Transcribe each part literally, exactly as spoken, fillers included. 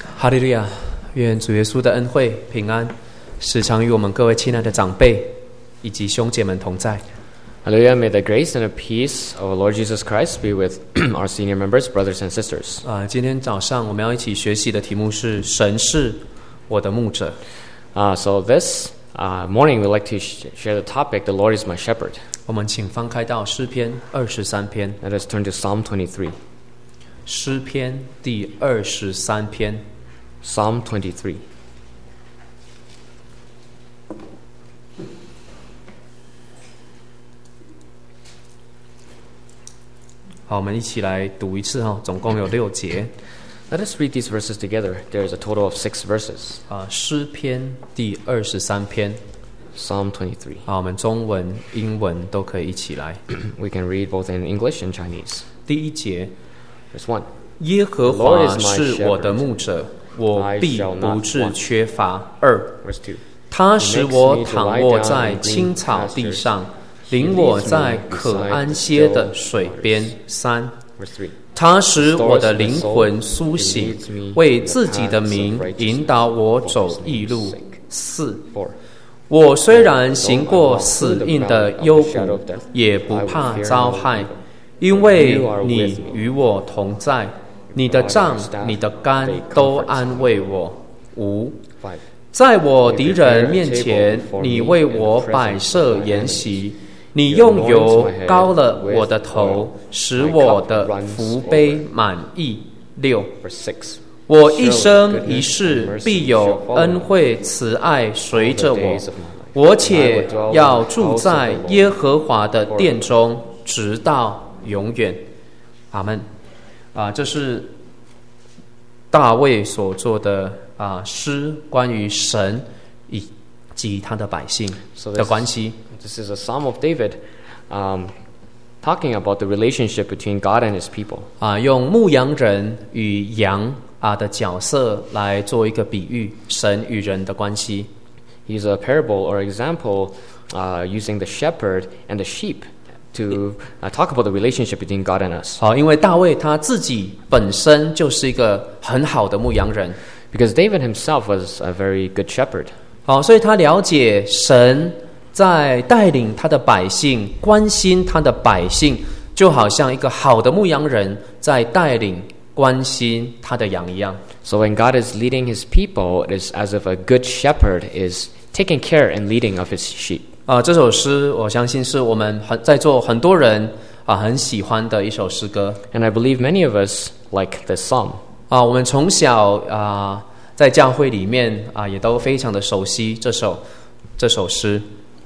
哈利路亚！愿主耶稣的恩惠平安时常与我们各位亲爱的长辈以及兄姐们同在。 Hallelujah! May the grace and the peace of our Lord Jesus Christ be with our senior members, brothers and sisters. 啊、呃，今天早上我们要一起学习的题目是“神是我的牧者”。 Uh, so this uh, morning we'd like to sh- share the topic, "The Lord is my shepherd." 我们请翻开到诗篇二十三篇。 Let us turn to Psalm twenty-three. 诗篇第二十三篇。 Psalm twenty-three. 好，我们一起来读一次哈，总共有六节。 Let us read these verses together. There is a total of six verses. 啊，诗篇第二十三篇。 Psalm twenty-three. 好，我们中文、英文都可以一起来。 We can read both in English and Chinese. 第一节， Verse one. 耶和华是我的牧者，我必不致缺乏。二， Verse two. 他使我躺卧在青草地上，领我在可安歇的水边。三， Verse three. 他使我的灵魂苏醒，为自己的名引导我走义路。四， Four. 我虽然行过死荫的幽谷，也不怕遭害，因为你与我同在，你的杖、你的竿都安慰我。五， Five. 在我敌人面前，你为我摆设筵席，你用油膏了我的头，使我的福杯满溢。六， Verse six. 我一生一世必有恩惠慈爱随着我，我且要住在耶和华的殿中，直到永远。阿们。啊，这是大卫所做的啊诗，关于神以及他的百姓的关系。 This is a Psalm of David, um, talking about the relationship between God and His people. 啊，用牧羊人与羊啊的角色来做一个比喻，神与人的关系。 He's a parable or example uh, using the shepherd and the sheep to uh, talk about the relationship between God and us. 好，因为大卫他自己本身就是一个很好的牧羊人。 Because David himself was a very good shepherd. 好，所以他了解神在带领他的百姓，关心他的百姓，就好像一个好的牧羊人在带领关心他的羊一样。 So when God is leading His people, it is as if a good shepherd is taking care and leading of His sheep. 啊，这首诗我相信是我们很在座很多人啊很喜欢的一首诗歌。 And I believe many of us like this psalm. 啊，我们从小啊在教会里面啊也都非常的熟悉这首这首诗。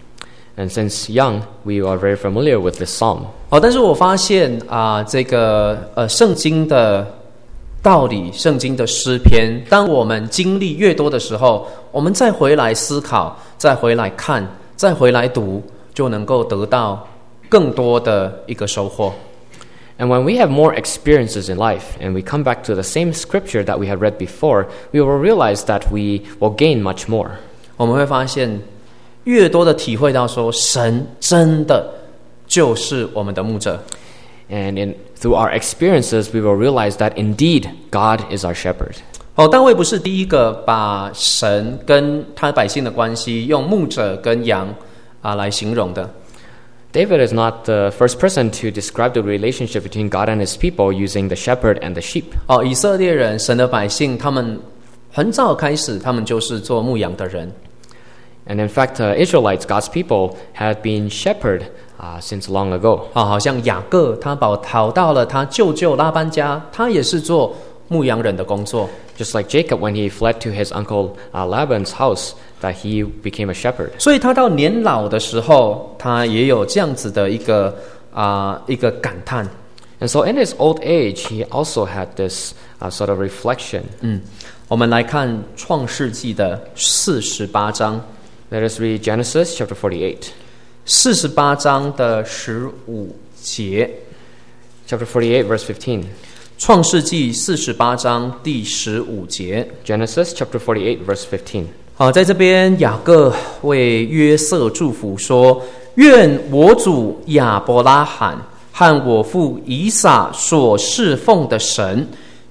And since young, we are very familiar with this psalm. 哦，但是我发现啊，这个呃圣经的道理，圣经的诗篇，当我们经历越多的时候，我们再回来思考，再回来看，再回来读，就能够得到更多的一个收获。 And when we have more experiences in life and we come back to the same scripture that we have read before, we will realize that we will gain much more. 我们会发现，越多的体会到说，神真的就是我们的牧者。 And in, through our experiences, we will realize that indeed God is our shepherd. 哦，大卫不是第一个把神跟他百姓的关系用牧者跟羊啊来形容的。 David is not the first person to describe the relationship between God and His people using the shepherd and the sheep. 哦，以色列人，神的百姓，他们很早开始，他们就是做牧羊的人。 And in fact, uh, Israelites, God's people, had been shepherd uh, since long ago. 啊，好像雅各他跑逃到了他舅舅拉班家，他也是做牧羊人的工作。 Just like Jacob, when he fled to his uncle uh, Laban's house, that he became a shepherd. 所以他到年老的时候，他也有这样子的一个啊、呃、一个感叹。 And so in his old age, he also had this uh, sort of reflection. 嗯，我们来看创世纪的四十八章。 Let us read Genesis chapter forty-eight. 四十八章的十五节。 Chapter forty-eight, verse fifteen. 创世纪四十八章第十五节。 Genesis chapter forty-eight, verse fifteen. 好，在这边雅各为约瑟祝福说：愿我主亚伯拉罕和我父以撒所侍奉的神，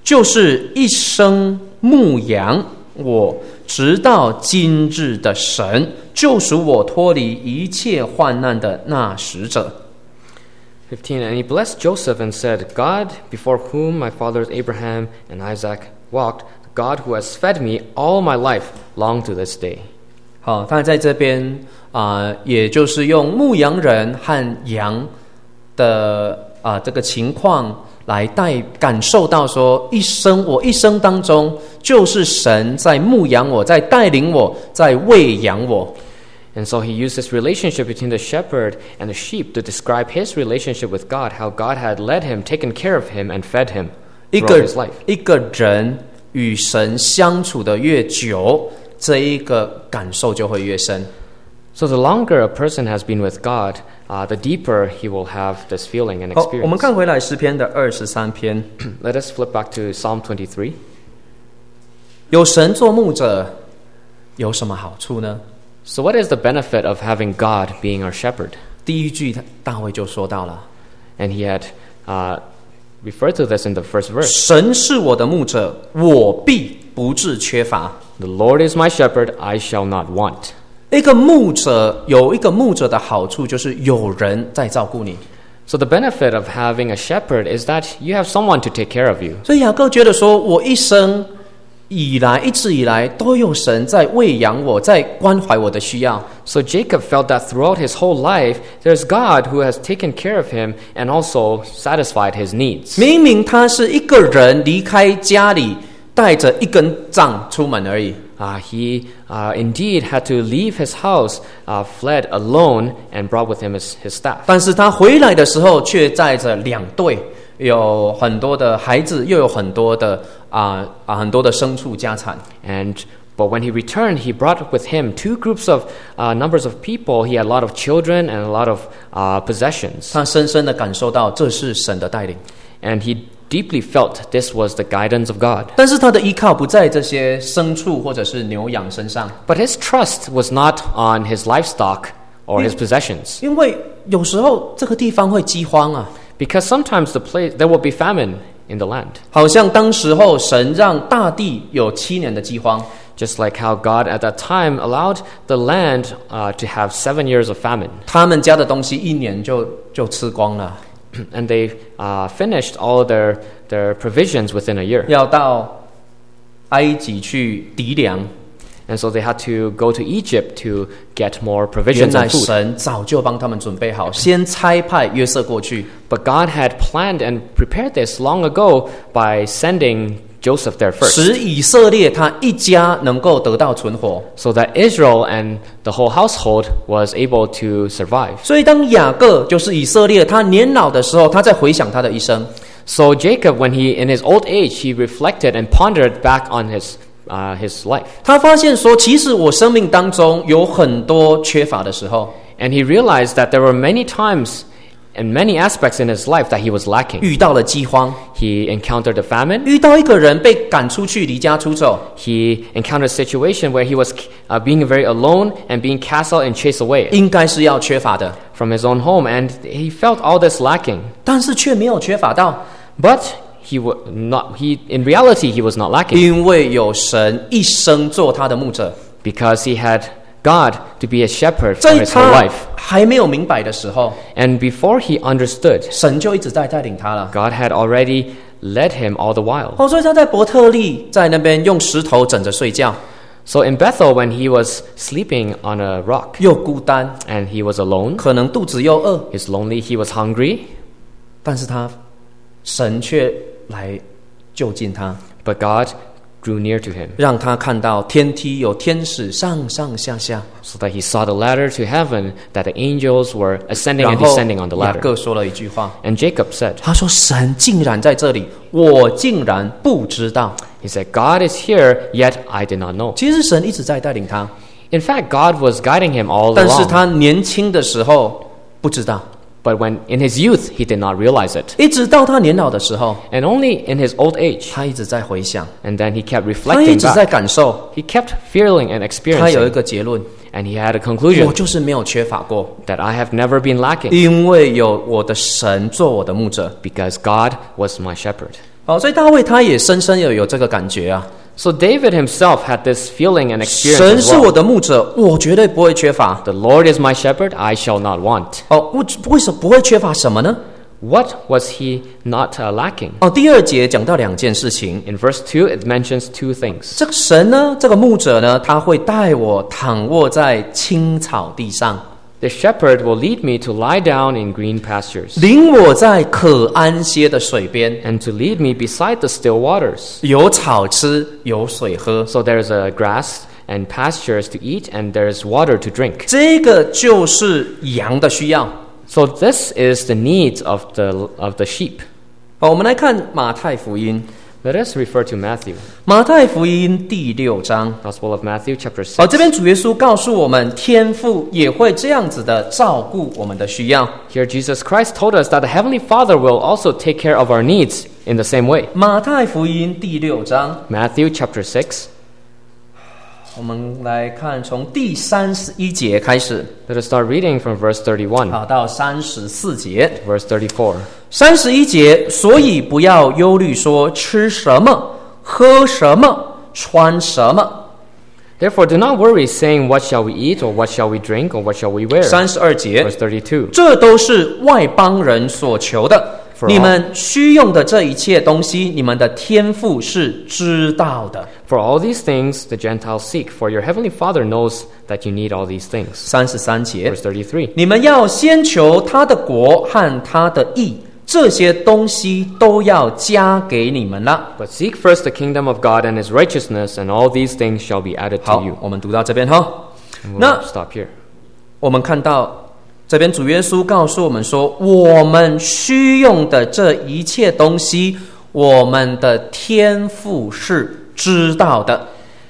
就是一生牧养我直到今日的神，救赎我脱离一切患难的那使者。 fifteen, and he blessed Joseph and said, God, before whom my fathers Abraham and Isaac walked, the God who has fed me all my life, long to this day. 好，他在这边啊、呃，也就是用牧羊人和羊的啊、呃、这个情况来带感受到说，一生我一生当中，就是神在牧养我，在带领我，在喂养我。 And so he used this relationship between the shepherd and the sheep to describe his relationship with God, how God had led him, taken care of him, and fed him throughout his life. 一个人与神相处的越久，这一个感受就会越深。 So the longer a person has been with God, uh, the deeper he will have this feeling and 好，我们 experience. 看回来诗篇的二十三篇， Let us flip back to Psalm twenty-three. 有神做牧者，有什么好处呢？ So what is the benefit of having God being our shepherd? 第一句大卫就说到了， And he had uh, referred to this in the first verse. 神是我的牧者，我必不致缺乏。 The Lord is my shepherd, I shall not want. 一个牧者有一个牧者的好处，就是有人在照顾你。 So the benefit of having a shepherd is that you have someone to take care of you. 所以雅各觉得说，我一生以来，一直以来都有神在喂养我，在关怀我的需要。 So Jacob felt that throughout his whole life, there's God who has taken care of him and also satisfied his needs. 明明他是一个人离开家里，带着一根杖出门而已。 Uh, he uh, indeed had to leave his house, uh, fled alone, and brought with him his, his staff. 但是他回来的时候，却载着两队，有很多的孩子，又有很多的啊啊、很多的牲畜家产。 And but when he returned, he brought with him two groups of uh, numbers of people. He had a lot of children and a lot of uh, possessions. 他深深的感受到这是神的带领， And he deeply felt this was the guidance of God. 但是他的依靠不在这些牲畜或者是牛羊身上， But his trust was not on his livestock or his possessions. 因为有时候这个地方会饥荒啊， Because sometimes the place there will be famine in the land. 好像当时候神让大地有七年的饥荒， Just like how God at that time allowed the land uh, to have seven years of famine. 他们家的东西一年就就吃光了， And they uh, finished all their, their provisions within a year. 要到埃及去籴粮。 And so they had to go to Egypt to get more 原 provisions 来 and food. 神早就帮他们准备好，先差派约瑟过去， But God had planned and prepared this long ago by sending Joseph there first, 使以色列他一家能够得到存活。 so that Israel and the whole household was able to survive. 所以当雅各就是以色列，他年老的时候，他在回想他的一生， So Jacob, when he in his old age, he reflected and pondered back on his uh, his life, 他发现说，其实我生命当中有很多缺乏的时候， and he realized that there were many times and many aspects in his life that he was lacking. 遇到了饥荒， He encountered a famine. 遇到一个人被赶出去，离家出走， He encountered a situation where he was uh, being very alone and being cast out and chased away 应该是要缺乏的， from his own home, and he felt all this lacking. 但是却没有缺乏到， But he was not. He in reality he was not lacking 因为有神一生做他的牧者， because he had God to be a shepherd for 在 his whole 他 life. 还没有明白的时候， And before he understood, 神就一直在带领他了。 God had already led him all the while. 哦，所以他在伯特利在那边用石头枕着睡觉， So in Bethel, when he was sleeping on a rock 又孤单， and he was alone, 可能肚子又饿， he's lonely, he was hungry, 但是他神却来就近他， but God drew near to him 让他看到天梯有天使上上下下， so that he saw the ladder to heaven, that the angels were ascending 然 and 后 descending on the 雅 ladder. 各说了一句话， And Jacob said, 他说：“神竟然在这里，我竟然不知道。 he said, God is here, yet I did not know. ” 其实神一直在带领他， In fact, God was guiding him all 但是 along. 他年轻的时候不知道， But when in his youth, he did not realize it. 一直到他年老的时候， And only in his old age, 他一直在回想， and then he kept 他一 reflecting 直在 back. 感受， He kept feeling and 他有一 experiencing, 个结论： and he had a 我 conclusion 就是没有缺乏过， that I have never been lacking 因为有我的神做我的牧者。 because God was my shepherd. 好，所以大卫他也深深有有这个感觉啊。 So David himself had this feeling and experience 神 as 是我 well. 的牧者，我绝对不会缺乏。 The Lord is my shepherd, I shall not want. 哦，为为什么不会缺乏什么呢？ What was he not uh, lacking? 哦，第二节讲到两件事情。 In verse two, it mentions two things. 这个神呢，这个牧者呢，他会带我躺卧在青草地上， The shepherd will lead me to lie down in green pastures, 领我在可安歇的水边， and to lead me beside the still waters. 有草吃，有水喝。 So there's a grass and pastures to eat, and there's water to drink. 这个就是羊的需要。 So this is the needs of the of the sheep. 好，我们来看马太福音， Let us refer to Matthew, 马太福音第六章。 Gospel of Matthew, chapter 好， six. 这边主耶稣告诉我们，天父也会这样子的照顾我们的需要。 Here Jesus Christ told us that the Heavenly Father will also take care of our needs in the same way. 马太福音第六章， Matthew chapter six. 我们来看从第三十一节开始， Let us start reading from verse thirty-one, 好到三十四节。 verse thirty-four. 三十一节，所以不要忧虑说吃什么、喝什么、穿什么。 Therefore do not worry, saying, What shall we eat, or what shall we drink, or what shall we wear? 三十二节， Verse thirty-two. 这都是外邦人所求的。 For all- 你们需用的这一切东西，你们的天父是知道的。 For all these things the Gentiles seek, for your heavenly Father knows that you need all these things. 三十三节， Verse thirty-three. 你们要先求他的国和他的义，这些东西都要加给你们了。 But seek first the kingdom of God and his righteousness, and all these things shall be added 好 to you. 我们读到这边哈。 And we'll 那 stop here. 我们看到这边主耶稣告诉我们说，我们需用的这一切东西，我们的天父是知道的。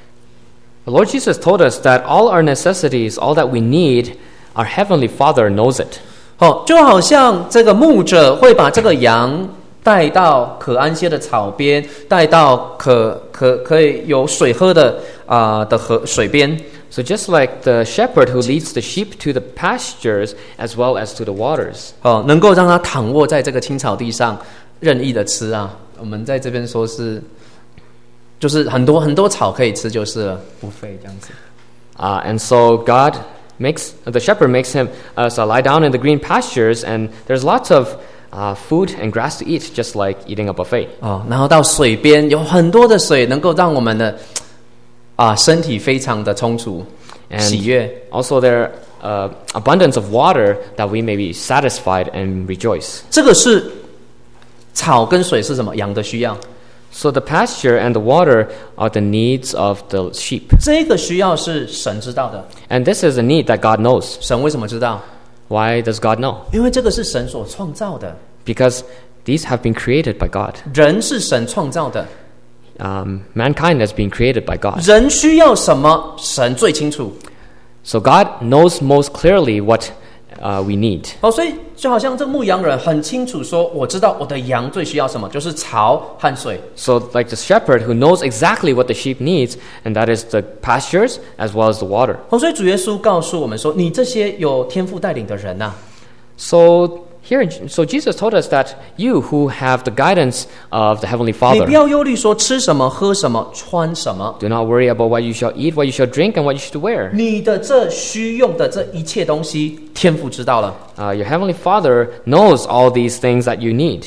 The Lord Jesus told us that all our necessities, all that we need, our heavenly Father knows it. 哦，就好像这个牧者会把这个羊带到可安歇的草边，带到可可可以有水喝的啊、呃、的河水边。 So just like the shepherd who leads the sheep to the pastures as well as to the waters. 哦，能够让它躺卧在这个青草地上，任意的吃啊。我们在这边说是，就是很多很多草可以吃，就是了，不费这样子。 Uh, and so God makes, the shepherd makes him uh, so lie down in the green pastures, and there's lots of uh, food and grass to eat, just like eating a buffet. 哦，然后到水边有很多的水，能够让我们的啊身体非常的充足，喜 And 悦。 also there uh, abundance of water that we may be satisfied and rejoice. 这个是草跟水是什么？羊的需要。 So the pasture and the water are the needs of the sheep. 这个需要是神知道的。 And this is a need that God knows. 神为什么知道？ Why does God know? 因为这个是神所创造的， Because these have been created by God. 人是神创造的， Um, mankind has been created by God. 人需要什么，神最清楚。 So God knows most clearly what uh, we need. 哦，所以就好像这牧羊人很清楚说，我知道我的羊最需要什么，就是草和水。 So like the shepherd who knows exactly what the sheep needs, and that is the pastures as well as the water. 哦，所以主耶稣告诉我们说，你这些有天父带领的人呐、啊， So here, so Jesus told us that you who have the guidance of the Heavenly 你 Father, 不要忧虑说吃什么、喝什么、穿什么， do not worry about what you shall eat, what you shall drink, and what you should wear. 你的这需用的这一切东西，天父知道了。 Uh, your Heavenly Father knows all these things that you need.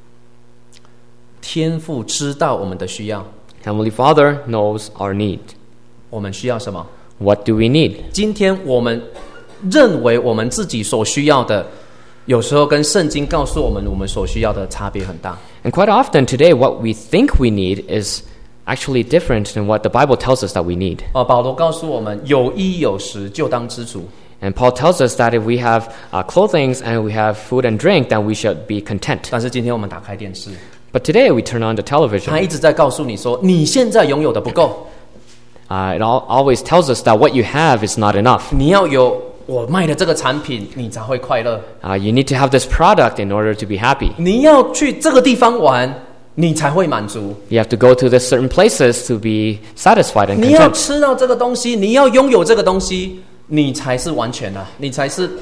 天父知道我们的需要， Heavenly Father knows our need. 我们需要什么？ What do we need? 今天我们认为我们自己所需要的，有时候跟圣经告诉我们我们所需要的差别很大。 And quite often today, what we think we need is actually different than what the Bible tells us that we need. 哦，保罗告诉我们，有衣有食就当知足。 And Paul tells us that if we have uh, clothing and we have food and drink, then we should be content. 但是今天我们打开电视， But today we turn on the 他 television. 一直在告诉你说，你现在拥有的不够， Uh, it all, always tells us that what you have is not enough. 你要有我卖的这个产品，你才会快乐。 Uh, you need to have this product in order to be happy. 你要去这个地方玩，你才会满足。 You have to go to this certain places to be satisfied and 你要 content. 吃到这个东西，你要拥有这个东西，你才是完全的、啊，你才是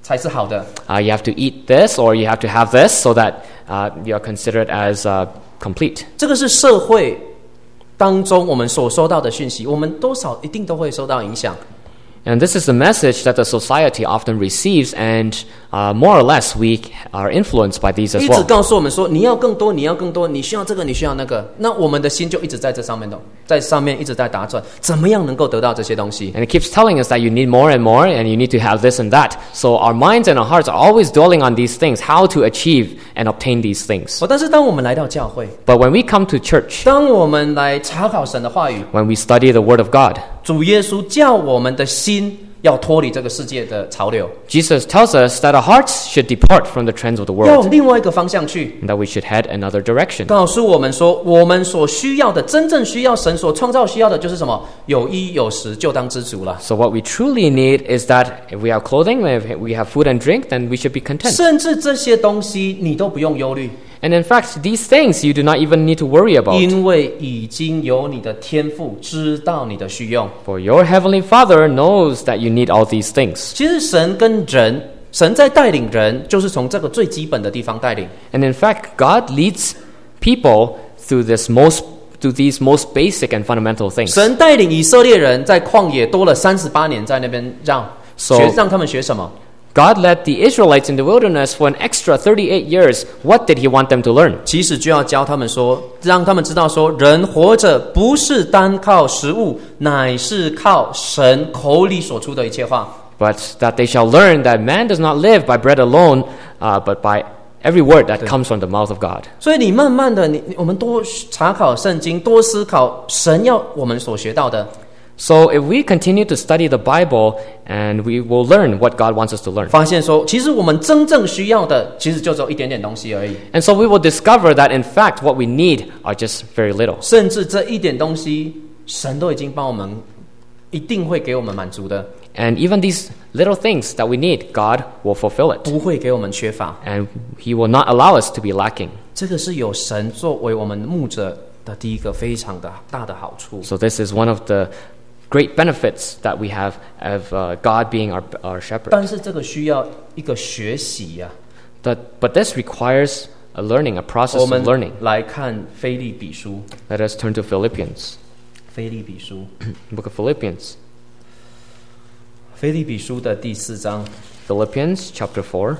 才是好的。 Uh, you have to eat this or you have to have this so that uh, you are considered as uh, complete. 这个是社会当中我们所收到的讯息，我们多少一定都会受到影响。 And this is the message that the society often receives, and uh, more or less we are influenced by these as 一直 well. 告诉我们说，你要更多，你要更多，你需要这个，你需要那个。那我们的心就一直在这上面的，在上面一直在打转，怎么样能够得到这些东西？ And it keeps telling us that you need more and more, and you need to have this and that. So our minds and our hearts are always dwelling on these things, how to achieve and obtain these things. 哦，但是当我们来到教会， But when we come to church, 当我们来查考神的话语， when we study the Word of God, 主耶稣叫我们的心要脱离这个世界的潮流， Jesus tells us that our hearts should depart from the trends of the 要往 world, 另外一个方向去。 and that we should head another direction. 告诉我们说，我们所需要的，真正需要神所创造需要的，就是什么？有衣有食，就当知足了。 So what we truly need is that if we have clothing, if we have food and drink, then we should be content. 甚至这些东西你都不用忧虑， And in fact, these things you do not even need to worry about. 因为已经有你的天父知道你的需用。 For your heavenly Father knows that you need all these things. 其实神跟人，神在带领人，就是从这个最基本的地方带领。 And in fact, God leads people through this most through these most basic and fundamental things. 神带领以色列人在旷野多了三十八年，在那边让 So- 学让他们学什么？ God led the Israelites in the wilderness for an extra thirty-eight years. What did he want them to learn? 其实就要教他们说，让他们知道说，人活着不是单靠食物，乃是靠神口里所出的一切话。 But that they shall learn that man does not live by bread alone, uh, but by every word that comes from the mouth of God. 所以你慢慢的，你我们多查考圣经，多思考神要我们所学到的。 So if we continue to study the Bible, and we will learn what God wants us to learn. 发现说，其实我们真正需要的，其实就只有一点点东西而已。 And so we will discover that in fact what we need are just very little. 甚至这一点东西，神都已经帮我们，一定会给我们满足的， And even these little things that we need, God will fulfill it. 不会给我们缺乏。 And He will not allow us to be lacking. 这个是有神作为我们牧者的第一个非常的大的好处。 So this is one of the great benefits that we have of uh, God being our, our shepherd. 但是这个需要一个学习呀、 But, but this requires a learning, a 我 process 们 of learning. 来看腓立比书， Let us turn to Philippians, 腓立比书， book of Philippians. 腓立比书的第四章， Philippians chapter four,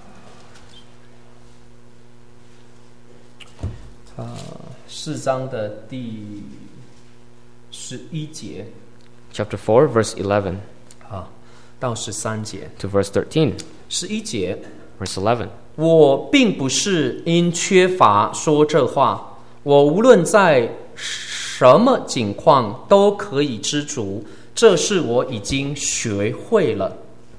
四章的第十一节 chapter four, verse eleven 啊到十三节。 to verse thirteen. 十一节， Verse eleven. 我并不是因缺乏说这话，我无论在什么境况都可以知足，这是我已经学会了。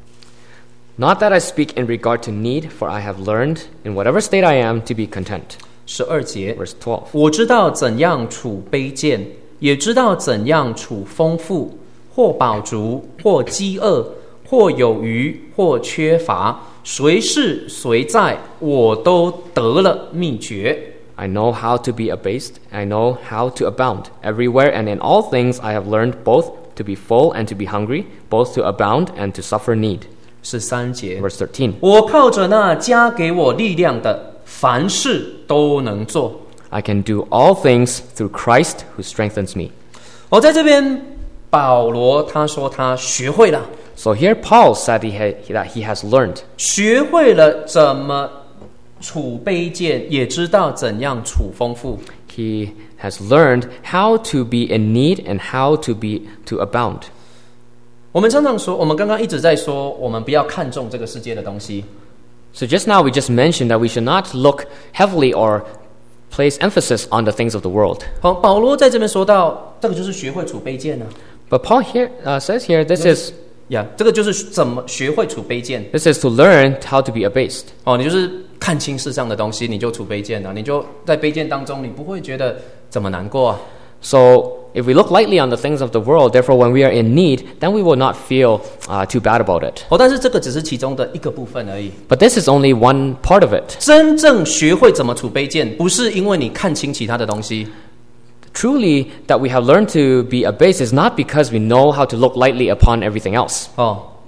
Not that I speak in regard to need, for I have learned, in whatever state I am, to be content. 十二节， Verse twelve. 我知道怎样处卑贱，也知道怎样处丰富，或饱足，或饥饿，或有余，或缺乏，随是随在，我都得了秘诀。 I know how to be abased, I know how to abound. Everywhere and in all things I have learned both to be full and to be hungry, both to abound and to suffer need. 十三节， Verse thirteen. 我靠着那加给我力量的，凡事都能做。 I can do all things through Christ who strengthens me. 我在这边，保罗他说他学会了， So here Paul said he had, that he has learned. 学会了怎么处卑贱，也知道怎样处丰富。 He has learned how to be in need and how to be to abound. 我们常常说，我们刚刚一直在说，我们不要看重这个世界的东西。 So just now we just mentioned that we should not look heavily or place emphasis on the things of the world. 好，保罗在这边说到，这个就是学会处卑贱呢、 But Paul here uh, says here this is 呀，这个就是怎么学会处卑贱。 this is to learn how to be abased. 哦，你就是看清世上的东西，你就处卑贱了，你就在卑贱当中，你不会觉得怎么难过啊。 So if we look lightly on the things of the world, therefore when we are in need, then we will not feel uh, too bad about it. 哦，但是这个只是其中的一个部分而已。 But this is only one part of it. 真正学会怎么处卑贱，不是因为你看清其他的东西， Truly, that we have learned to be abased is not because we know how to look lightly upon everything else. 哦，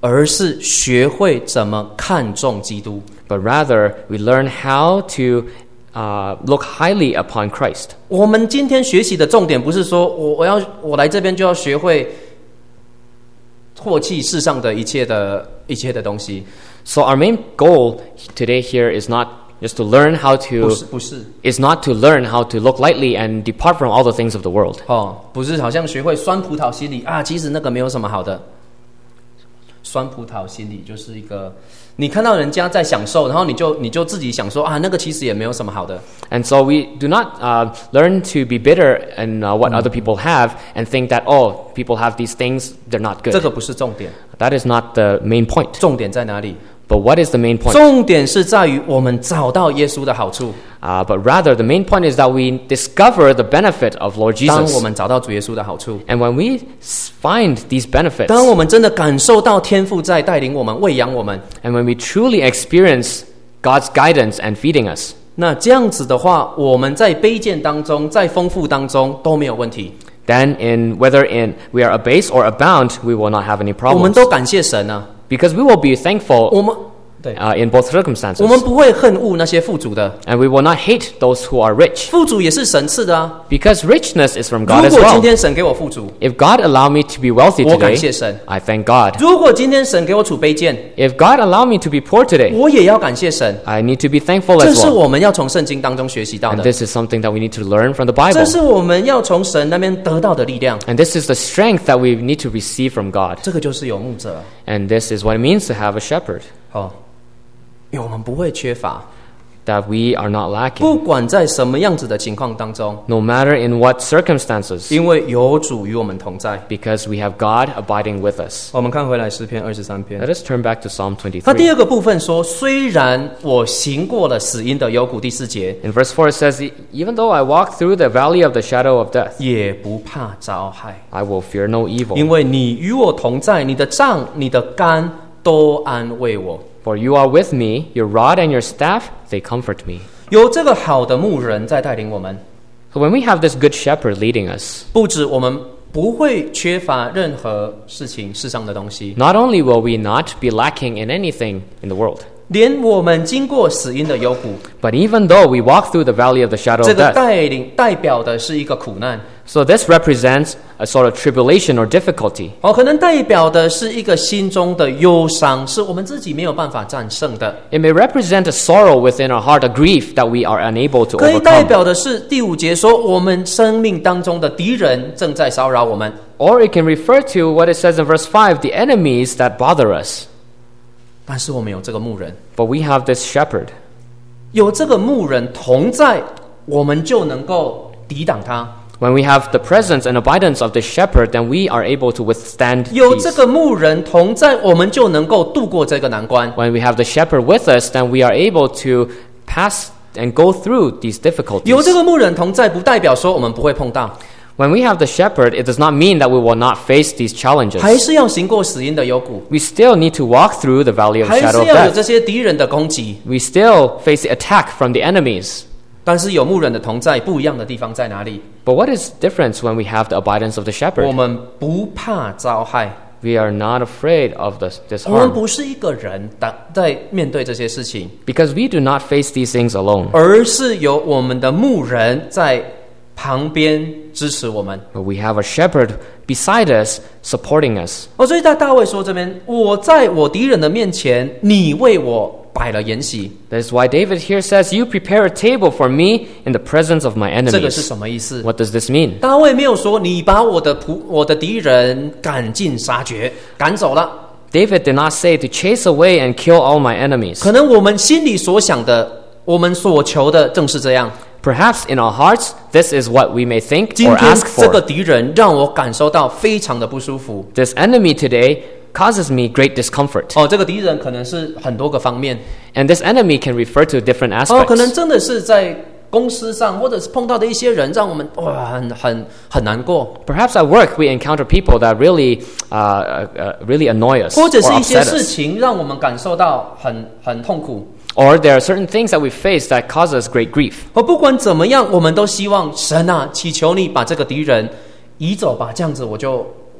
而是学会怎么看重基督。 But rather, we learn how to uh, look highly upon Christ. 我们今天学习的重点不是说我我要我来这边就要学会唾弃世上的一切的一切的东西。 So our main goal today here is not just to learn how 不 to 是不是 is not to learn how to look lightly and depart from all the things of the world. 哦，不是好像学会酸葡萄心理啊，其实那个没有什么好的。酸葡萄心理就是一个，你看到人家在享受，然后你就你就自己想说啊，那个其实也没有什么好的。 And so we do not uh, learn to be bitter in uh, what other people have and think that, oh, people have these things, they're not good. 这个不是重点， That is not the main point. 重点在哪里？ But what is the main point? 重点是在于我们找到耶稣的好处。 Uh, but rather, the main point is that we discover the benefit of Lord 当我 Jesus. 们找到主耶稣的好处， And when we s- find these benefits, 当我们真的感受到天父在带领我们、喂养我们， and when we truly experience God's guidance and feeding us, 那这样子的话，我们在卑贱当中、在丰富当中都没有问题。 then in whether in we are abased or abound, we will not have any 我们 problems. 都感谢神啊， Because we will be thankful 我们对， uh, in both circumstances. 我们不会恨恶那些富足的， And we will not hate those who are rich. 富足也是神赐的啊。 Because richness is from God 如 as 果今 well. 天神给我富足， If God allow me to be wealthy 我感谢 today, 神； I thank God. 如果今天神给我处卑贱， If God allow me to be poor today, 我也要感谢神。 I need to be thankful 这 as 是 well. 我们要从圣经当中学习到 And 的， this is something that we need to learn from the 这 Bible. 是我们要从神那边得到的力量。 And this is the strength that we need to receive from God. 这个就是有牧者 And this is what it means to have a shepherd. 哦，因为我们不会缺乏， That we are not 不 lacking, 管在什么样子的情况当中， no matter in what circumstances, 因为有主与我们同在。 because we have God abiding with us. 我们看回来诗篇二十三篇 Let，us turn back to Psalm 它第 twenty-three. 二个部分说：“虽然我行过了死荫的幽谷”，第四节， In verse four it says, Even though I walk through the valley of the shadow of death, 也不怕遭害， I will fear no 因 evil. 为你与我同在，你的杖、你的竿都安慰我。 For you are with me, your rod and your staff, they comfort me. 有这个好的牧人在带领我们， So when we have this good shepherd leading us, 不止我们不会缺乏任何事情世上的东西， not only will we not be lacking in anything in the world, 连我们经过死荫的幽谷， but even though we walk through the valley of the shadow 这 of 个 death, 带领代表的是一个苦难， so this represents a sort of tribulation or difficulty. 哦，可能代表的是一个心中的忧伤，是我们自己没有办法战胜的。 It may represent a sorrow within our heart, a grief that we are unable to 可以代 overcome. 表的是第五节说，我们生命当中的敌人正在骚扰我们。 Or it can refer to what it says in verse five, the enemies that bother us. 但是我们有这个牧人， But we have this shepherd. 有这个牧人同在，我们就能够抵挡他。 When we have the presence and abidance of the shepherd, then we are able to withstand 有这 these. 个牧人同在，我们就能够度过这个难关。 When we have the shepherd with us, then we are able to pass and go through these 有 difficulties. 这个牧人同在，不代表说我们不会碰到， When we have the shepherd, it does not mean that we will not face these 还 challenges. 是要行过死荫的幽谷， We still need to walk through the valley of the 还 shadow 是 of 要有 death. 这些敌人的攻击。 We still face the attack from the enemies. 但是有牧人的同在，不一样的地方在哪里？ But what is different when we have the abidance of the 我 shepherd? 们不怕遭害， We are not afraid of this, this 我们 harm 不是一个人当在面对这些事情， because we do not face these things alone. 而是有我们的牧人在旁边支持我们。 But we have a shepherd beside us, supporting us. 哦，所以在大卫说这边，我在我敌人的面前，你为我摆了筵席。 That is why David here says, You prepare a table for me in the presence of my 这个是 enemies. 什么意思？ What does this mean? 大卫没有说你把我的仆我的敌人赶尽杀绝，赶走了。 David did not say to chase away and kill all my enemies. 可能我们心里所想的，我们所求的正是这样。 Perhaps in our hearts, this is what we may think 今 or 天 ask 这个 for. 敌人让我感受到非常的不舒服。 This enemy today causes me great discomfort. 哦，这个敌人可能是很多个方面。 And this enemy can refer to different 哦，可能 aspects. 真的是在公司上，或者是碰到的一些人，让我们哇很很很难过。 Perhaps at work we encounter people that really, uh, uh, really annoy us 或 or 者是一些 upset 事 us. 情让我们感受到很很痛苦。 Or there are certain things that we face that cause us great grief. 哦，不管怎么样，我们都希望神啊，祈求你把这个敌人移走吧，这样子我就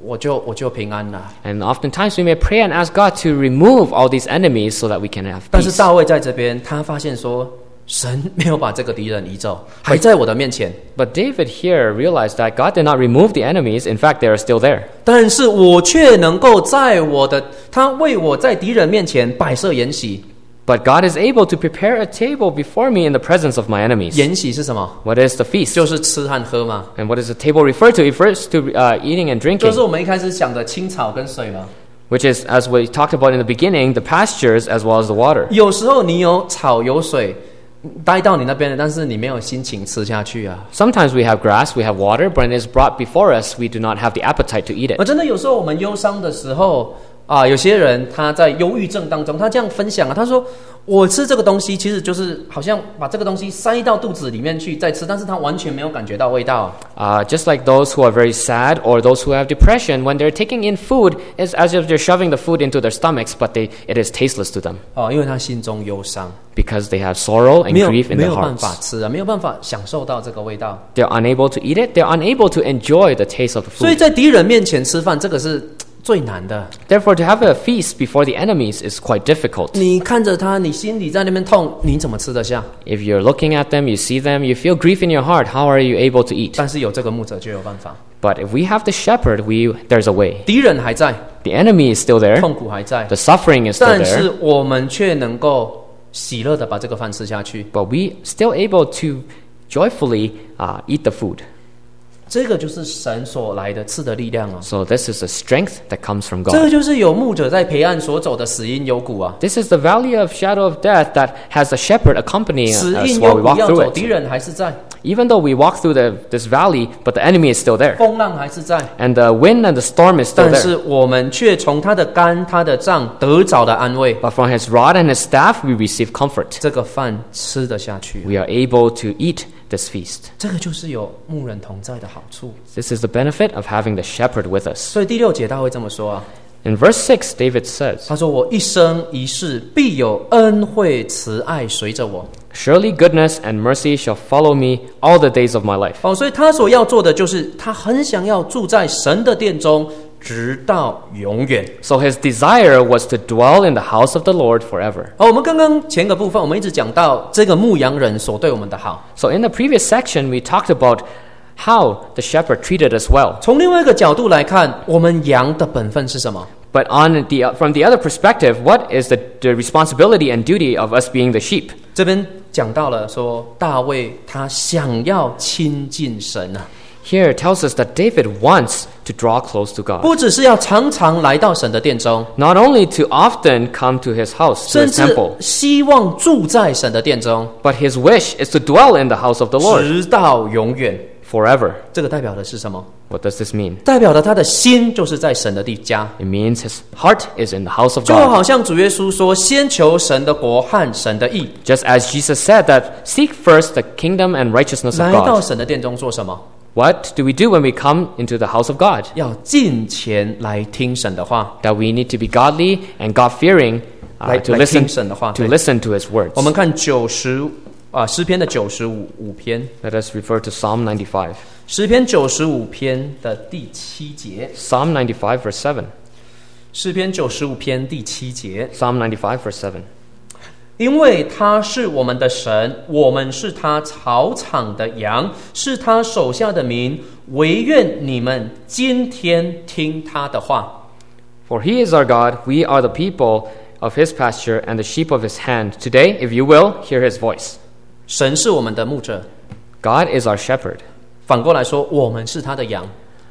我就我就平安了。 And oftentimes we may pray and ask God to remove all these enemies so that we can have 但是 peace. 大卫在这边，他发现说，神没有把这个敌人移走，还在我的面前。 But David here realized that God did not remove the enemies. In fact, they are still there. 但是我却能够在我的，他为我在敌人面前摆设筵席。 But God is able to prepare a table before me in the presence of my enemies. 筵席是什么？ What is the feast? 就是吃和喝嘛。 And what does the table refer to? It refers to uh, eating and 就 drinking, 是我们一开始讲的青草跟水嘛。 which is, as we talked about in the beginning, the pastures as well as the water. 有时候你有草有水，待到你那边了，但是你没有心情吃下去啊。 Sometimes we have grass, we have water, but when it is brought before us, we do not have the appetite to eat it. 而真的有时候我们忧伤的时候啊，有些人他在忧郁症当中，他这样分享啊，他说我吃这个东西，其实就是好像把这个东西塞到肚子里面去再吃，但是他完全没有感觉到味道。 Uh, just like those who are very sad or those who have depression, when they're taking in food, it's as if they're shoving the food into their stomachs, but they, it is tasteless to them 哦，因为他心中忧伤， because they have sorrow and 没有 grief in 没 their 有办 hearts. 法吃啊，没有办法享受到这个味道。 They're unable to eat it, they're unable to enjoy the taste of the 所以 food. 在敌人面前吃饭，这个是最难的。 Therefore, to have a feast before the enemies is quite difficult. 你看着他，你心里在那边痛，你怎么吃得下？ If you're looking at them, you see them, you feel grief in your heart, how are you able to eat? 但是有这个牧者就有办法。 But if we have the shepherd, we there's a way. 敌人还在， The enemy is still there, 痛苦还在， the suffering is still 但是 there, 我们却能够喜乐的把这个饭吃下去。 but we still able to joyfully uh, eat the food. 这个就是神所来的赐的力量啊！ So this is the strength that comes from 这个 God. 就是有牧者在陪伴所走的死荫幽谷啊！ This is the valley of shadow of death that has a shepherd accompanying 死 us 荫 while 幽 we 谷 walk 要 through 走，敌 it. 人还是在， Even though we walk through the, this valley, but the enemy is still there. 风浪还是在， And the wind and the storm is still 但是 there. 我们却从他的肝、他的杖得着了安慰。 But from his rod and his staff, we receive comfort. 这个饭吃得下去， We are able to eat this feast. 这个就是有牧人同在的好处。 This is the benefit of having the shepherd with us. 所以第六节他会这么说啊， In verse six, David says, 他说：“我一生一世必有恩惠慈爱随着我。” Surely goodness and mercy shall follow me all the days of my life. 哦，所以他所要做的就是他很想要住在神的殿中，直到永远。 So his desire was to dwell in the house of the Lord forever. 哦，我们刚刚前个部分，我们一直讲到这个牧羊人所对我们的好。 So in the previous section, we talked about how the shepherd treated us well. 从另外一个角度来看，我们羊的本分是什么？ But on the, from the other perspective, what is the, the responsibility and duty of us being the sheep? 这边讲到了说，大卫他想要亲近神啊， Here it tells us that David wants to draw close to God. 不只是要常常来到神的殿中， Not only to often come to his house, to 甚 his 至 temple, 希望住在神的殿中， but his wish is to dwell in the house of the Lord 直到永远。 forever. 这个代表的是什么？ What does this mean? 代表的他的心就是在神的地家。 It means his heart is in the house of 就 God. 好像主耶稣说：“先求神的国和神的义。 Just as Jesus said that, seek first the kingdom and righteousness ” of 来到 God. 神的殿中做什么？ What do we do when we come into the house of God? 要进前来听神的话， That we need to be godly and God-fearing 来 uh, to 来 listen 听神的话。 to 对 listen to his words. 我们看九十啊诗篇的九十五五篇， Let us refer to Psalm ninety-five. 诗篇九十五篇的第七节， Psalm ninety-five, verse seven. 诗篇九十五篇第七节， Psalm ninety-five, verse seven. 因为他是我们的神，我们是他草场的羊，是他手下的民，惟愿你们今天听他的话。 For he is our God, we are the people of his pasture and the sheep of his hand. Today, if you will, hear his voice. 神是我们的牧者， God is our shepherd. 反过来说，我们是他的羊。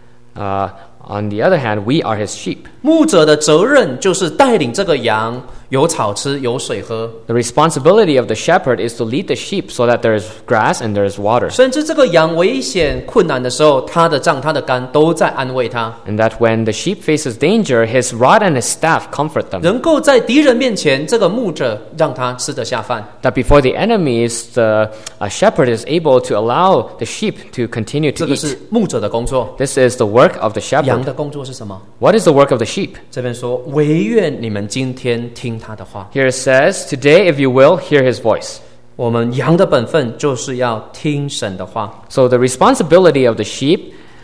Uh, on the other hand, we are his sheep. 牧者的责任就是带领这个羊有草吃，有水喝， The responsibility of the shepherd is to lead the sheep so that there is grass and there is water. 甚至这个羊危险困难的时候，他的杖、他的竿都在安慰他， And that when the sheep faces danger, his rod and his staff comfort them. 能够在敌人面前，这个牧者让他吃得下饭。 That before the enemies, the uh, shepherd is able to allow the sheep to continue 这 to 个 eat. 是牧者的工作。 This is the work of the 羊 shepherd. 的工作是什么？ What is the work of the sheep? 这边说，惟愿你们今天听他的话。 Here it says, today, if you will, hear his voice. 我们羊的本分就是要听神的话。 So the responsibility of the sheep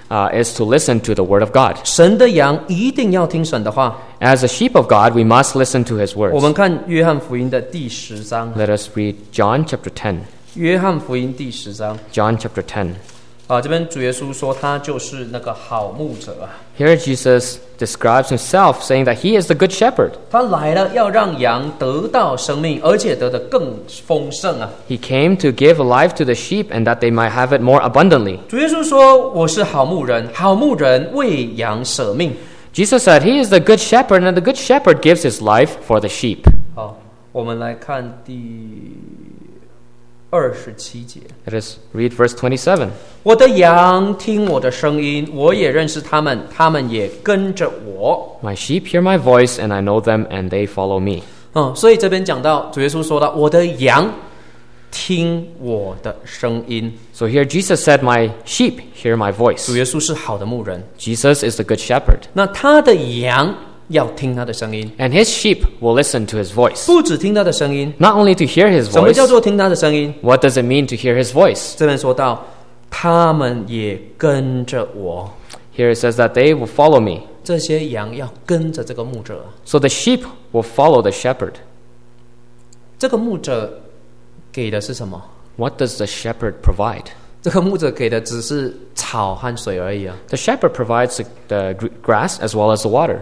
uh, is to listen to the Word of God. 神的羊一定要听神的话。 As a sheep of God, we must listen to His 我 words. 们看约翰福音的第十章， Let us read John chapter ten. 约翰福音第十章 John chapter ten. 啊，这边主耶稣说他就是那个好牧者啊， Here Jesus describes Himself, saying that He is the good shepherd. 他来了要让羊得到生命，而且得的更丰盛啊。 He came to give life to the sheep and that they might have it more abundantly. 主耶稣说：“我是好牧人，好牧人为羊舍命。” Jesus said He is the good shepherd, and the good shepherd gives His life for the sheep. 好，我们来看第二十七节。 Let us read verse twenty-seven. 我的羊听我的声音，我也认识他们，他们也跟着我。 My sheep hear my voice, and I know them, and they follow me. 嗯，所以这边讲到主耶稣说到：“我的羊听我的声音。 So here Jesus said, My sheep hear my ”voice. 主耶稣是好的牧人， Jesus is the good shepherd, 那他的羊要听他的声音， and His sheep will listen to His voice. 不只听他的声音。 Not only to hear His 什么 voice, 叫做听他的声音？ what does it mean to hear His voice? 这边说到，他们也跟着我。 Here it says that they will follow me. 这些羊要跟着这个牧者， So the sheep will follow the shepherd. 这个牧者给的是什么？ What does the shepherd provide? 这个牧者给的只是草和水而已啊。 The shepherd provides the, the gr- grass as well as the water.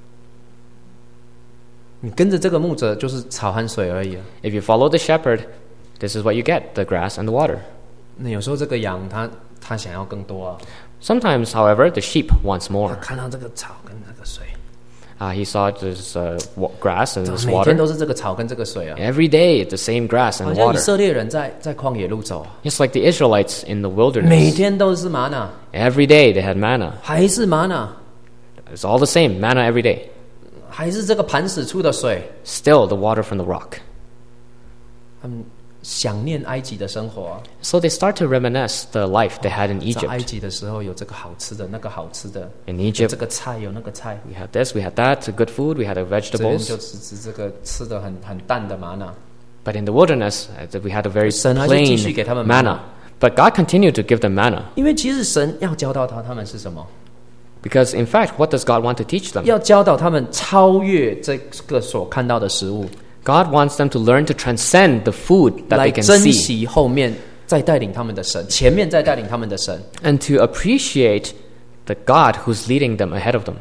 你跟着这个牧者就是草和水而已啊。 If you follow the shepherd, this is what you get, the grass and the water. 那有时候这个羊它它想要更多啊， Sometimes, however, the sheep wants 它 more. 看到这个草跟那个水， Uh, he saw this uh, wa- grass and this 每天 water. 都是这个草跟这个水啊， Every day, the same grass 好 and 像以 water. 色列人在在旷野路走啊， Just like the Israelites in the 每 wilderness. 天都是玛瑙， Every day they had manna. 还是玛瑙， It's all the same, manna every day. 还是这个磐石出的水。 Still the water from the rock. 他们想念埃及的生活啊， So they start to reminisce the life they had in 在埃 Egypt. 及的时候有这个好吃的，那个好吃的， In 有这 Egypt, 个菜有那个菜， we had this, we had that, good food, we had the 这边 vegetables. 就只吃这个吃的很很淡的玛瑙。 But in the wilderness, uh, we had a very 神还是继续给他们 plain manna. manna. But God continued to give them manna. 因为其实神要教导他他们是什么？ Because in fact, what does God want to teach them? 要教导他们超越这个所看到的食物， God wants them to learn to transcend the food that 来 they can 珍 see 惜后面再带领他们的神，前面再带领他们的神。 and to appreciate the God who's leading them ahead of them.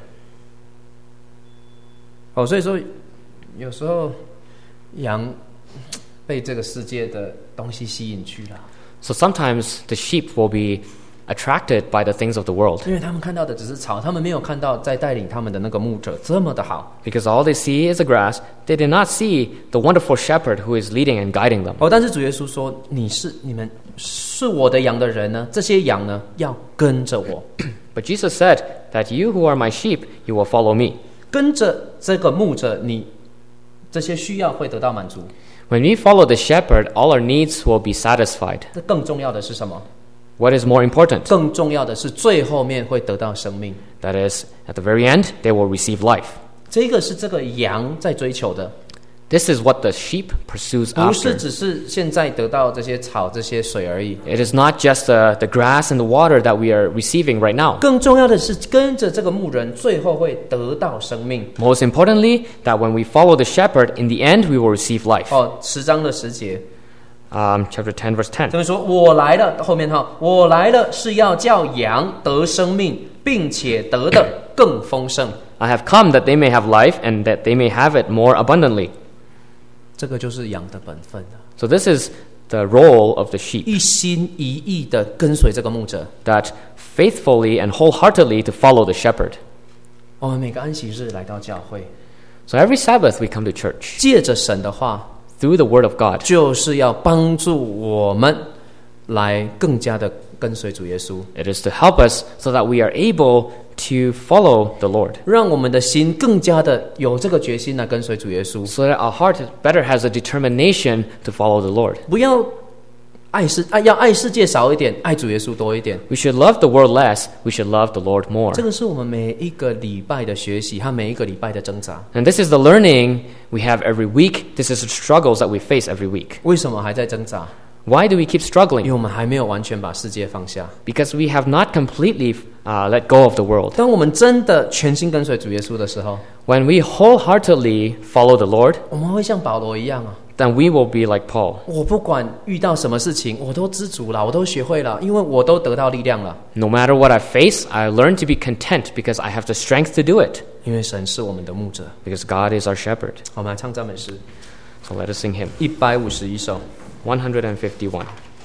哦，所以说有时候羊被这个世界的东西吸引去了， So sometimes the sheep will be attracted by the things of the world 因为他们看到的只是草，他们没有看到在带领他们的那个牧者这么的好。 because all they see is the grass. They did not see the wonderful shepherd who is leading and guiding them. 哦，但是主耶稣说：“你是你们是我的羊的人呢，这些羊呢要跟着我， But Jesus said that you who are my sheep, you will follow me. 跟着这个牧者，你这些需要会得到满足。 When we follow the shepherd, all our needs will be satisfied. 这更重要的是什么？ What is more important? 更重要的是最后面会得到生命。 That is, at the very end, they will receive life. 这个是这个羊在追求的， This is what the sheep pursues 不是 after. 只是现在得到这些草、这些水而已。 It is not just the, the grass and the water that we are receiving right now. 更重要的是跟着这个牧人，最后会得到生命。 Most importantly, that when we follow the shepherd, in the end, we will receive life. 哦，十章的十节， Um, chapter ten, verse 这 ten. 边说：“我来了。”后面哈，我来了是要叫羊得生命，并且得的更丰盛。 I have come that they may have life and that they may have it more abundantly. 这个就是羊的本分了， So this is the role of the sheep, 一心一意的跟随这个牧者。 that faithfully and wholeheartedly to follow the shepherd. 我们每个安息日来到教会， So every Sabbath we come to church 借着神的话， through the word of God. 就是要帮助我们来更加的跟随主耶稣， It is to help us so that we are able to follow the Lord, 让我们的心更加的有这个决心来跟随主耶稣， so that our heart better has a determination to follow the Lord. 不要爱世爱要爱世界少一点，爱主耶稣多一点。 We should love the world less, we should love the Lord more. 这个是我们每一个礼拜的学习和每一个礼拜的挣扎。 And this is the learning we have every week. This is the struggles that we face every week. 为什么还在挣扎？ Why do we keep 因 struggling? 为我们还没有完全把世界放下。 Because we have not completely uh, let go of the world. 当我们真的全心跟随主耶稣的时候， When we wholeheartedly follow the Lord, 我们会像保罗一样啊， then we will be like Paul. 我不管遇到什么事情，我都知足了，我都学会了，因为我都得到力量了。 No matter what I face, I learn to be content because I have the strength to do it. 因为神是我们的牧者。 Because God is our shepherd. 好，我们来唱赞美诗 So let us sing hymn 一百五十一首。 one fifty-one.